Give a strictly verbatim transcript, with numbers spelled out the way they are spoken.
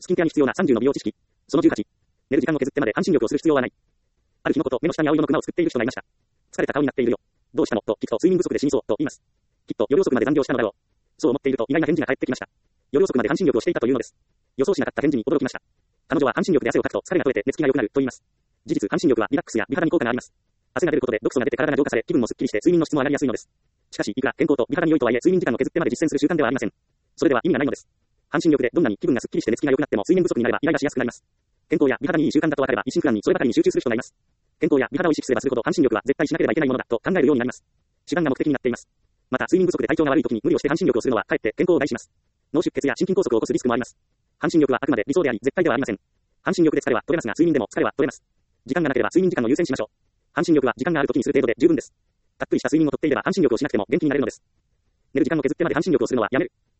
スキンケアに必要なさんじゅうの美容知識。そのじゅうはち。寝る時間を削ってまで半身浴をする必要はない。ある日のこと、目の下に青色のクマを作っている人がいました。疲れた顔になっているよ。どうしたのと聞くと、睡眠不足で死にそうと言います。きっと夜遅くまで残業したのだろう。そう思っていると意外な返事が返ってきました。夜遅くまで半身浴をしていたというのです。予想しなかった返事に驚きました。彼女は半身浴で汗をかくと疲れが取れて寝つきが良くなると言います。事実、半身浴はリラックスや美肌に効果があります。汗が出ることで毒素が出て体が浄化され、気分もすっきりして睡眠の質も上がりやすいのです。しかし、いくら健康と美肌に良いとはいえ睡眠時間を削ってまで実践する習慣ではありません。それでは意味がないのです。半身浴でどんなに気分がすっきりして寝つきが良くなっても睡眠不足になればイライラしやすくなります。健康や美肌にいい習慣だと分かれば一心不乱にそればかりに集中する人がいます。健康や美肌を意識すればするほど半身浴は絶対しなければいけないものだと考えるようになります。手段が目的になっています。また睡眠不足で体調が悪い時に無理をして半身浴をするのはかえって健康を害します。脳出血や心筋梗塞を起こすリスクもあります。半身浴はあくまで理想であり絶対ではありません。半身浴で疲れは取れますが睡眠でも疲れは取れます。時間がなければ睡眠時間を優先しましょう。半身浴は時間がある時にする程度で十分です。たっぷりした睡眠をとっていれば半身浴をしなくても元気になれるのです。寝る時間を削ってまで半身浴をするのはやめる。